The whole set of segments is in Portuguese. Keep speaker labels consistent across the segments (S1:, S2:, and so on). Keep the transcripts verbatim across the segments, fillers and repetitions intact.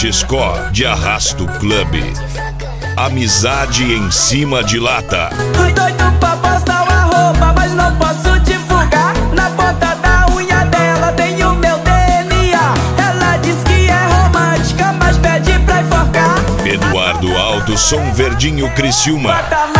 S1: Chescó de Arrasto Club. Amizade em cima de lata.
S2: Tô doido pra postar uma roupa, mas não posso divulgar. Na ponta da unha dela tem o meu D N A. Ela diz que é romântica, mas pede pra enforcar.
S1: Eduardo Alto, Som Verdinho, Criciúma.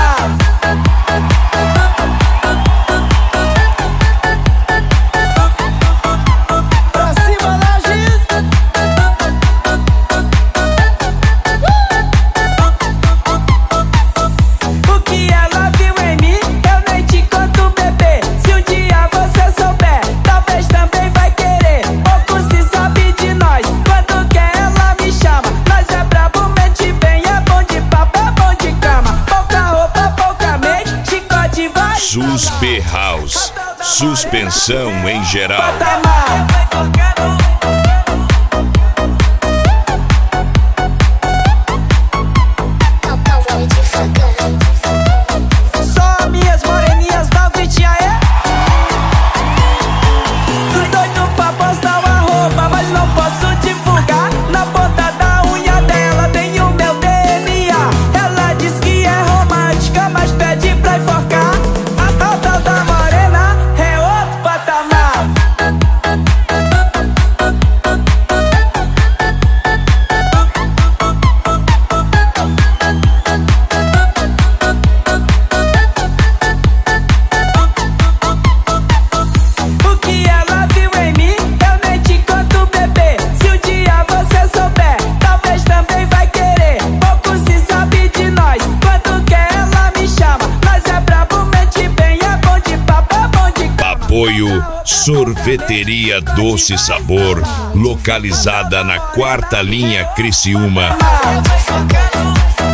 S1: Suspe House, suspensão em geral.
S2: Só minhas moreninhas da Vitinha é. Tô doido pra postar uma roupa, mas não posso divulgar. Na ponta da unha dela tem o meu D N A. Ela diz que é romântica, mas pede pra enforcar.
S1: Apoio Sorveteria Doce Sabor, localizada na quarta linha Criciúma.